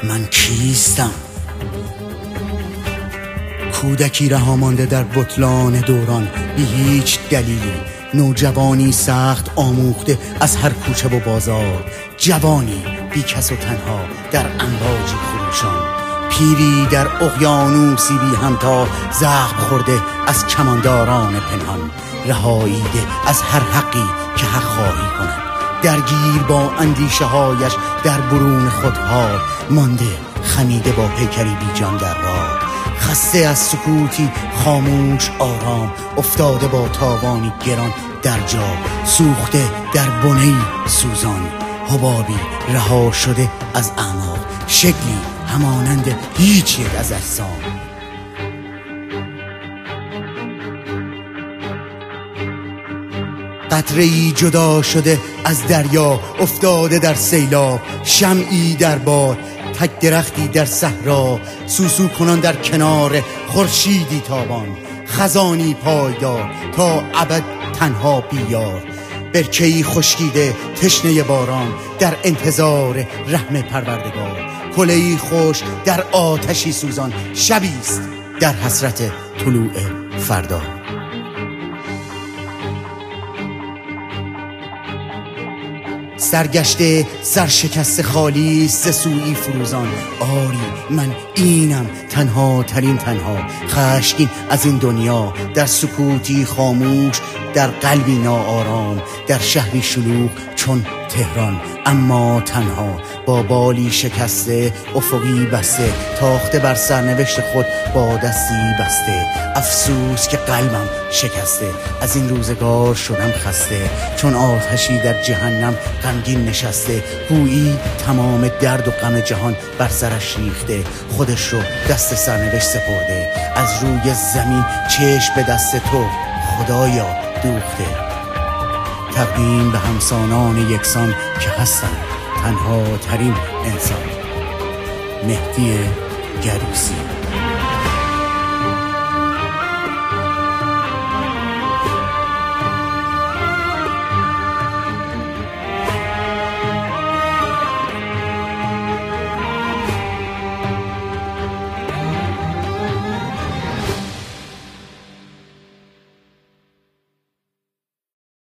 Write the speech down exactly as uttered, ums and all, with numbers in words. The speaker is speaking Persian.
من کیستم؟ کودکی رها مانده در بطلان دوران، بی هیچ دلیلی. نوجوانی سخت آموخته از هر کوچه و بازار، جوانی بی کس و تنها در امواجی خروشان، پیری در اقیانوسی بی همتا، زخم خورده از کمانداران پنهان، رهاییده از هر حقی که حق خواهی کند، درگیر با اندیشه هایش در برون خودها، مانده خمیده با پیکری بی جان در راه، خسته از سکوتی خاموش آرام، افتاده با تاوانی گران در جا، سوخته در بنه‌ای سوزان، حبابی رها شده از اعماق، شکلی همانند هیچ یک از اجسام. قطره‌ای جدا شده از دریا، افتاده در سیلاب، شمعی در باد، تک درختی در صحرا، سوسو کنان در کنار خورشیدی تابان، خزانی پایدار تا ابد تنها بیار، برکه‌ای خشکیده تشنه باران در انتظار رحم پروردگار، کله‌ای خوش در آتشی سوزان، شبیست در حسرت طلوع فردا. سرگشته سرشکست خالی ز سوی فروزان، آری من اینم تنها ترین تنها، خشمگین از این دنیا در سکوتی خاموش، در قلبی ناآرام، در شهری شلوغ چون تهران، اما تنها با بالی شکسته، افقی بسته، تاخته بر سرنوشت خود با دستی بسته. افسوس که قلبم شکسته، از این روزگار شدم خسته، چون آتشی در جهنم غمگین نشسته، گویی تمام درد و غم جهان بر سرش ریخته، خودش رو دست سرنوشت سپرده، از روی زمین چشم به دست تو خدایا دوخته. تقدیم به همسانان یکسان که هستند تنها ترین انسان. مهدی گروسی.